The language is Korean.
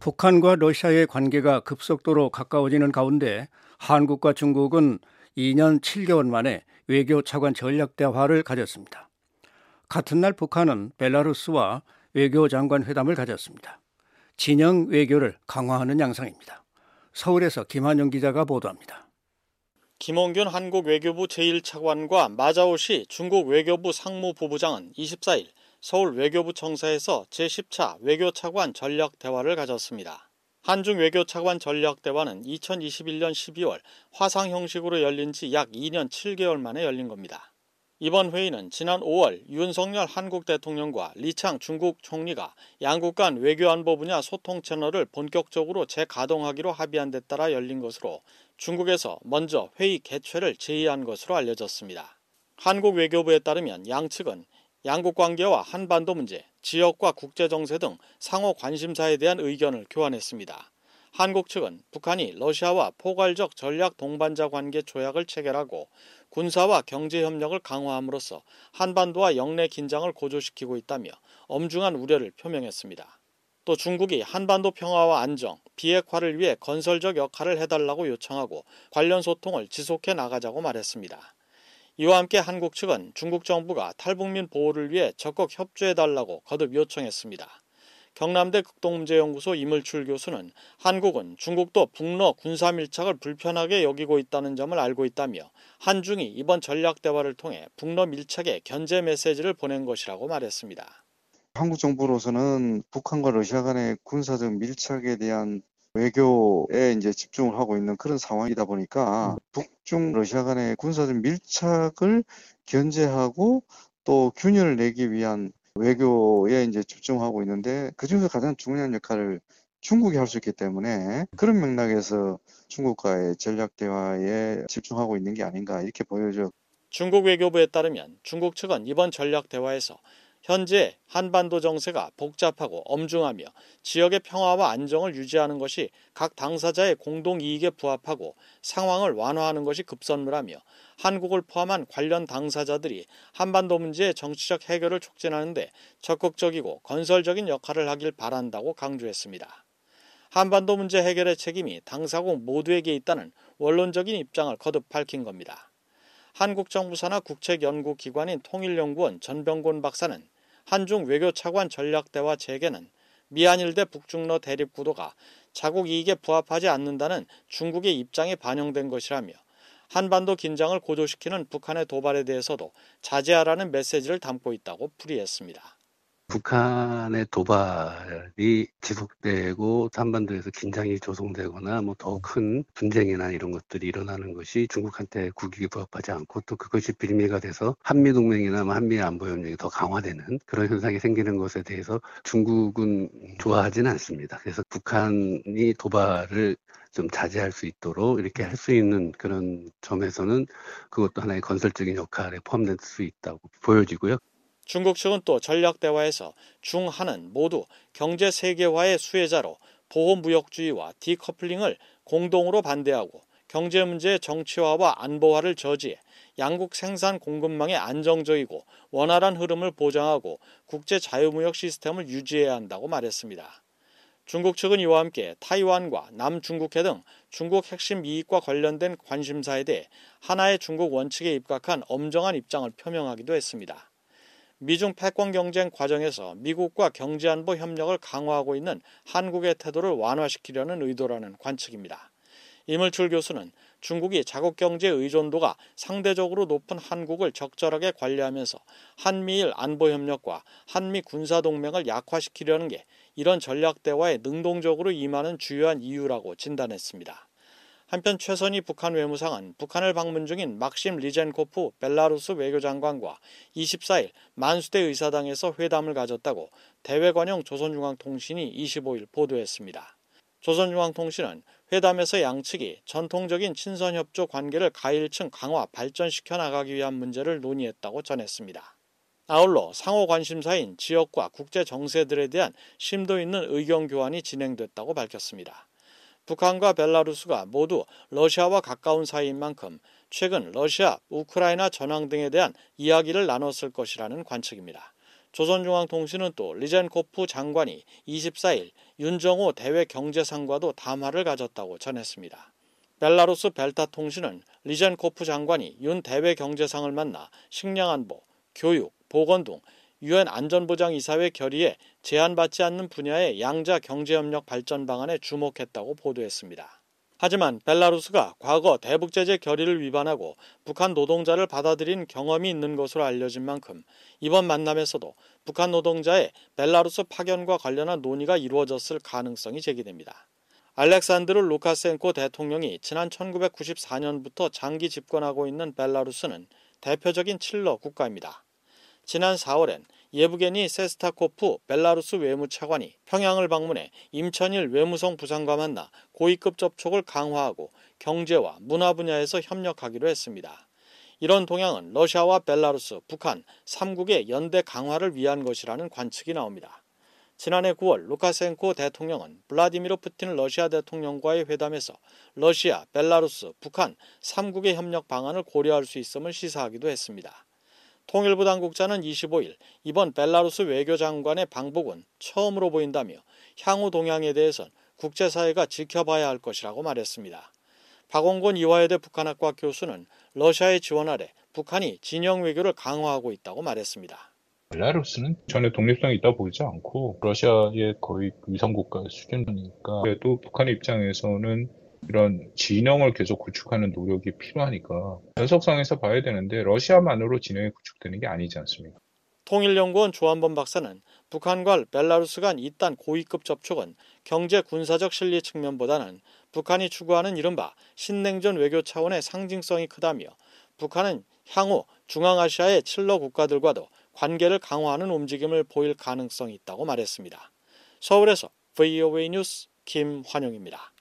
북한과 러시아의 관계가 급속도로 가까워지는 가운데 한국과 중국은 2년 7개월 만에 외교 차관 전략 대화를 가졌습니다. 같은 날 북한은 벨라루스와 외교장관 회담을 가졌습니다. 진영 외교를 강화하는 양상입니다. 서울에서 김한영 기자가 보도합니다. 김홍균 한국 외교부 제1차관과 마자오시 중국 외교부 상무부부장은 24일 서울 외교부 청사에서 제10차 외교차관 전략 대화를 가졌습니다. 한중 외교차관 전략 대화는 2021년 12월 화상 형식으로 열린 지 약 2년 7개월 만에 열린 겁니다. 이번 회의는 지난 5월 윤석열 한국 대통령과 리창 중국 총리가 양국 간 외교안보 분야 소통 채널을 본격적으로 재가동하기로 합의한 데 따라 열린 것으로 중국에서 먼저 회의 개최를 제의한 것으로 알려졌습니다. 한국 외교부에 따르면 양측은 양국 관계와 한반도 문제, 지역과 국제정세 등 상호 관심사에 대한 의견을 교환했습니다. 한국 측은 북한이 러시아와 포괄적 전략 동반자 관계 조약을 체결하고 군사와 경제 협력을 강화함으로써 한반도와 영내 긴장을 고조시키고 있다며 엄중한 우려를 표명했습니다. 또 중국이 한반도 평화와 안정, 비핵화를 위해 건설적 역할을 해달라고 요청하고 관련 소통을 지속해 나가자고 말했습니다. 이와 함께 한국 측은 중국 정부가 탈북민 보호를 위해 적극 협조해달라고 거듭 요청했습니다. 경남대 극동문제연구소 이물출 교수는 한국은 중국도 북러 군사 밀착을 불편하게 여기고 있다는 점을 알고 있다며 한중이 이번 전략 대화를 통해 북러 밀착에 견제 메시지를 보낸 것이라고 말했습니다. 한국 정부로서는 북한과 러시아 간의 군사적 밀착에 대한 외교에 이제 집중을 하고 있는 그런 상황이다 보니까 북중 러시아 간의 군사적 밀착을 견제하고 또 균열을 내기 위한 외교에 이제 집중하고 있는데 그중에서 가장 중요한 역할을 중국이 할 수 있기 때문에 그런 맥락에서 중국과의 전략 대화에 집중하고 있는 게 아닌가 이렇게 보여져. 중국 외교부에 따르면 중국 측은 이번 전략 대화에서 현재 한반도 정세가 복잡하고 엄중하며 지역의 평화와 안정을 유지하는 것이 각 당사자의 공동 이익에 부합하고 상황을 완화하는 것이 급선무라며 한국을 포함한 관련 당사자들이 한반도 문제의 정치적 해결을 촉진하는 데 적극적이고 건설적인 역할을 하길 바란다고 강조했습니다. 한반도 문제 해결의 책임이 당사국 모두에게 있다는 원론적인 입장을 거듭 밝힌 겁니다. 한국 정부 산하 국책연구기관인 통일연구원 전병곤 박사는 한중 외교차관 전략대화 재개는 미한일 대 북중러 대립구도가 자국 이익에 부합하지 않는다는 중국의 입장에 반영된 것이라며 한반도 긴장을 고조시키는 북한의 도발에 대해서도 자제하라는 메시지를 담고 있다고 풀이했습니다. 북한의 도발이 지속되고 한반도에서 긴장이 조성되거나 더 큰 분쟁이나 이런 것들이 일어나는 것이 중국한테 국익에 부합하지 않고 또 그것이 빌미가 돼서 한미동맹이나 한미 안보협력이 더 강화되는 그런 현상이 생기는 것에 대해서 중국은 좋아하지는 않습니다. 그래서 북한이 도발을 좀 자제할 수 있도록 이렇게 할 수 있는 그런 점에서는 그것도 하나의 건설적인 역할에 포함될 수 있다고 보여지고요. 중국 측은 또 전략대화에서 중한은 모두 경제 세계화의 수혜자로 보호무역주의와 디커플링을 공동으로 반대하고 경제 문제의 정치화와 안보화를 저지해 양국 생산 공급망의 안정적이고 원활한 흐름을 보장하고 국제 자유무역 시스템을 유지해야 한다고 말했습니다. 중국 측은 이와 함께 타이완과 남중국해 등 중국 핵심 이익과 관련된 관심사에 대해 하나의 중국 원칙에 입각한 엄정한 입장을 표명하기도 했습니다. 미중 패권 경쟁 과정에서 미국과 경제안보 협력을 강화하고 있는 한국의 태도를 완화시키려는 의도라는 관측입니다. 이물출 교수는 중국이 자국 경제 의존도가 상대적으로 높은 한국을 적절하게 관리하면서 한미일 안보협력과 한미 군사동맹을 약화시키려는 게 이런 전략 대화에 능동적으로 임하는 주요한 이유라고 진단했습니다. 한편 최선희 북한 외무상은 북한을 방문 중인 막심 리젠코프 벨라루스 외교장관과 24일 만수대 의사당에서 회담을 가졌다고 대외관용 조선중앙통신이 25일 보도했습니다. 조선중앙통신은 회담에서 양측이 전통적인 친선협조 관계를 가일층 강화 발전시켜 나가기 위한 문제를 논의했다고 전했습니다. 아울러 상호 관심사인 지역과 국제 정세들에 대한 심도 있는 의견 교환이 진행됐다고 밝혔습니다. 북한과 벨라루스가 모두 러시아와 가까운 사이인 만큼 최근 러시아, 우크라이나 전황 등에 대한 이야기를 나눴을 것이라는 관측입니다. 조선중앙통신은 또 리젠코프 장관이 24일 윤정호 대외 경제상과도 담화를 가졌다고 전했습니다. 벨라루스 벨타 통신은 리젠코프 장관이 윤 대외 경제상을 만나 식량안보, 교육, 보건 등 유엔 안전보장이사회 결의에 제한받지 않는 분야의 양자 경제협력 발전 방안에 주목했다고 보도했습니다. 하지만 벨라루스가 과거 대북제재 결의를 위반하고 북한 노동자를 받아들인 경험이 있는 것으로 알려진 만큼 이번 만남에서도 북한 노동자의 벨라루스 파견과 관련한 논의가 이루어졌을 가능성이 제기됩니다. 알렉산드르 루카센코 대통령이 지난 1994년부터 장기 집권하고 있는 벨라루스는 대표적인 칠러 국가입니다. 지난 4월엔 예브게니 세스타코프 벨라루스 외무차관이 평양을 방문해 임천일 외무성 부상과 만나 고위급 접촉을 강화하고 경제와 문화 분야에서 협력하기로 했습니다. 이런 동향은 러시아와 벨라루스, 북한 3국의 연대 강화를 위한 것이라는 관측이 나옵니다. 지난해 9월 루카센코 대통령은 블라디미르 푸틴 러시아 대통령과의 회담에서 러시아, 벨라루스, 북한 3국의 협력 방안을 고려할 수 있음을 시사하기도 했습니다. 통일부 당국자는 25일 이번 벨라루스 외교장관의 방북은 처음으로 보인다며 향후 동향에 대해선 국제사회가 지켜봐야 할 것이라고 말했습니다. 박원곤 이화여대 북한학과 교수는 러시아의 지원 아래 북한이 진영 외교를 강화하고 있다고 말했습니다. 벨라루스는 전혀 독립성이 있다 보이지 않고 러시아의 거의 위성국가 수준이니까 그래도 북한의 입장에서는 이런 진영을 계속 구축하는 노력이 필요하니까 연속성에서 봐야 되는데 러시아만으로 진영이 구축되는 게 아니지 않습니까? 통일연구원 조한범 박사는 북한과 벨라루스 간 이딴 고위급 접촉은 경제 군사적 실리 측면보다는 북한이 추구하는 이른바 신냉전 외교 차원의 상징성이 크다며 북한은 향후 중앙아시아의 칠러 국가들과도 관계를 강화하는 움직임을 보일 가능성이 있다고 말했습니다. 서울에서 VOA 뉴스 김환용입니다.